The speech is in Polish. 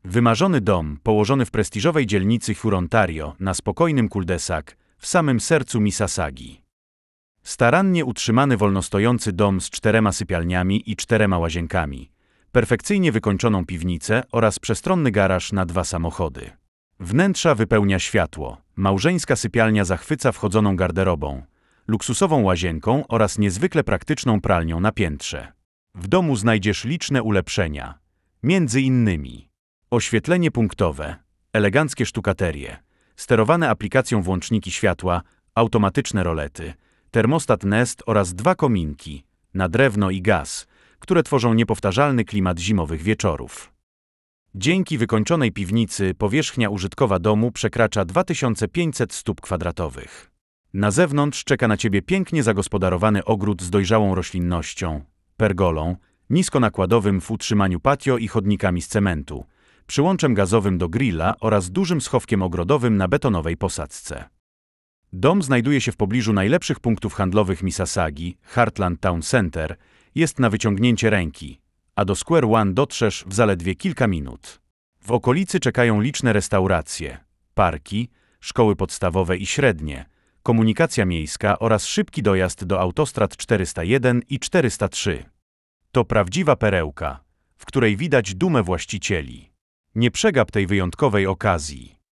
Wymarzony dom, położony w prestiżowej dzielnicy Hurontario, na spokojnym cul-de-sac, w samym sercu Mississaugi. Starannie utrzymany wolnostojący dom z 4 sypialniami i 4 łazienkami, perfekcyjnie wykończoną piwnicę oraz przestronny garaż na 2 samochody. Wnętrza wypełnia światło, małżeńska sypialnia zachwyca wchodzoną garderobą, luksusową łazienką oraz niezwykle praktyczną pralnią na piętrze. W domu znajdziesz liczne ulepszenia, między innymi oświetlenie punktowe, eleganckie sztukaterie, sterowane aplikacją włączniki światła, automatyczne rolety, termostat Nest oraz 2 kominki, na drewno i gaz, które tworzą niepowtarzalny klimat zimowych wieczorów. Dzięki wykończonej piwnicy powierzchnia użytkowa domu przekracza 2500 stóp kwadratowych. Na zewnątrz czeka na Ciebie pięknie zagospodarowany ogród z dojrzałą roślinnością, pergolą, niskonakładowym w utrzymaniu patio i chodnikami z cementu, przyłączem gazowym do grilla oraz dużym schowkiem ogrodowym na betonowej posadzce. Dom znajduje się w pobliżu najlepszych punktów handlowych Mississaugi, Heartland Town Center, jest na wyciągnięcie ręki, a do Square One dotrzesz w zaledwie kilka minut. W okolicy czekają liczne restauracje, parki, szkoły podstawowe i średnie, komunikacja miejska oraz szybki dojazd do autostrad 401 i 403. To prawdziwa perełka, w której widać dumę właścicieli. Nie przegap tej wyjątkowej okazji.